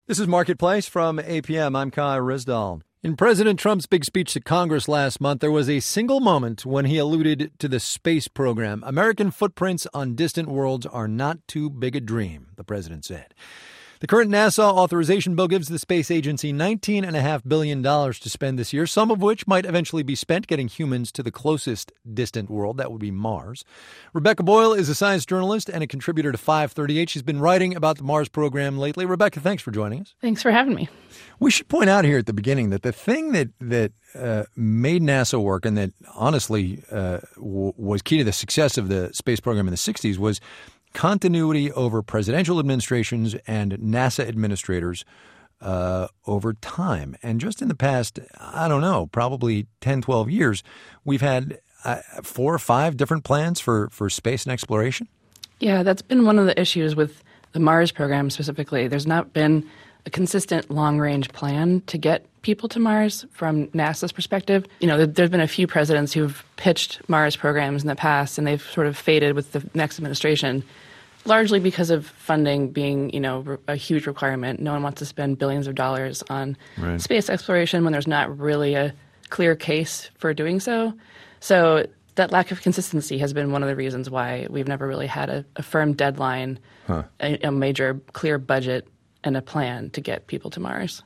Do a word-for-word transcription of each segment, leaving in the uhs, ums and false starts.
This is Marketplace from A P M. I'm Kai Rizdal. In President Trump's big speech to Congress last month, there was a single moment when he alluded to the space program. American footprints on distant worlds are not too big a dream, the president said. The current NASA authorization bill gives the space agency nineteen point five billion dollars to spend this year, some of which might eventually be spent getting humans to the closest distant world. That would be Mars. Rebecca Boyle is a science journalist and a contributor to five thirty-eight. She's been writing about the Mars program lately. Rebecca, thanks for joining us. Thanks for having me. We should point out here at the beginning that the thing that that uh, made NASA work and that honestly uh, w- was key to the success of the space program in the sixties was continuity over presidential administrations and NASA administrators uh, over time. And just in the past, I don't know, probably ten, twelve years, we've had uh, four or five different plans for, for space and exploration. Yeah, that's been one of the issues with the Mars program specifically. There's not been a consistent long-range plan to get people to Mars from NASA's perspective. You know, there's been a few presidents who've pitched Mars programs in the past, and they've sort of faded with the next administration, largely because of funding being, you know, a huge requirement. No one wants to spend billions of dollars on right. space exploration when there's not really a clear case for doing so. So that lack of consistency has been one of the reasons why we've never really had a, a firm deadline, huh. a, a major clear budget, and a plan to get people to Mars.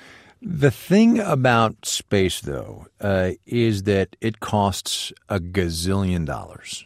The thing about space, though, uh, is that it costs a gazillion dollars.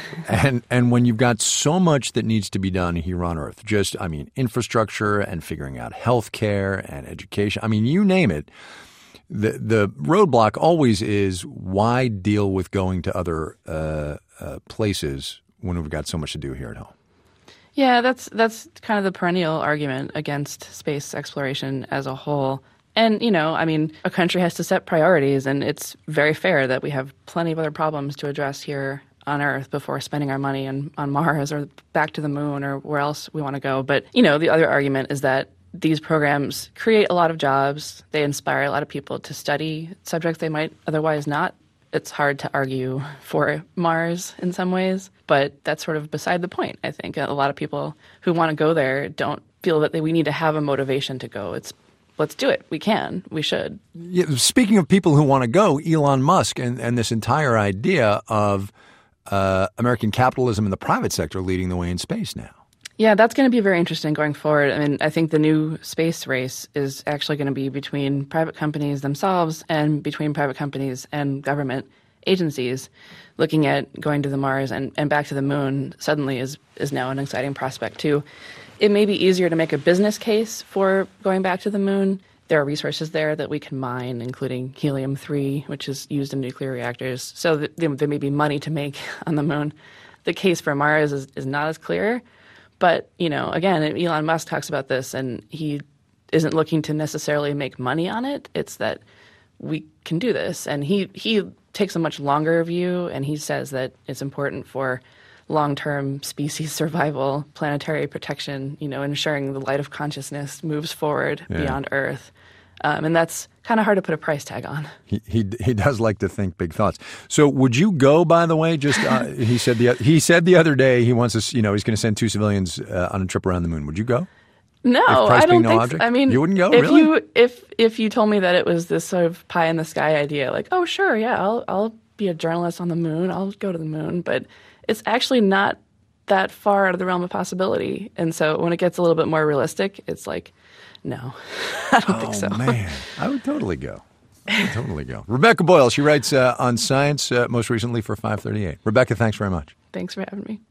and and when you've got so much that needs to be done here on Earth, just, I mean, infrastructure and figuring out health care and education, I mean, you name it, the, the roadblock always is why deal with going to other uh, uh, places when we've got so much to do here at home? Yeah, that's that's kind of the perennial argument against space exploration as a whole. And, you know, I mean, a country has to set priorities, and it's very fair that we have plenty of other problems to address here on Earth before spending our money on, on Mars or back to the moon or where else we want to go. But, you know, the other argument is that these programs create a lot of jobs. They inspire a lot of people to study subjects they might otherwise not. It's hard to argue for Mars in some ways, but that's sort of beside the point, I think. A lot of people who want to go there don't feel that they, we need to have a motivation to go. It's let's do it. We can. We should. Yeah, speaking of people who want to go, Elon Musk and, and this entire idea of uh, American capitalism in the private sector leading the way in space now. Yeah, that's going to be very interesting going forward. I mean, I think the new space race is actually going to be between private companies themselves and between private companies and government agencies. Looking at going to the Mars and, and back to the moon suddenly is, is now an exciting prospect, too. It may be easier to make a business case for going back to the moon. There are resources there that we can mine, including helium three, which is used in nuclear reactors. So th- there may be money to make on the moon. The case for Mars is, is not as clear. But, you know, again, Elon Musk talks about this, and he isn't looking to necessarily make money on it. It's that we can do this. And he, he takes a much longer view, and he says that it's important for long-term species survival, planetary protection, you know, ensuring the light of consciousness moves forward yeah. beyond Earth. Um, and that's kind of hard to put a price tag on. He, he he does like to think big thoughts. So would you go, by the way, just uh, he said the he said the other day he wants us, you know, he's going to send two civilians uh, on a trip around the moon. Would you go? No, I don't no think object? so. I mean, you wouldn't go, if really? You, if, if you told me that it was this sort of pie in the sky idea, like, oh, sure, yeah, I'll I'll be a journalist on the moon. I'll go to the moon. But it's actually not that far out of the realm of possibility. And so when it gets a little bit more realistic, it's like, no, I don't oh, think so. Oh, man. I would totally go. I would totally go. Rebecca Boyle, she writes uh, on science, uh, most recently for five thirty-eight. Rebecca, thanks very much. Thanks for having me.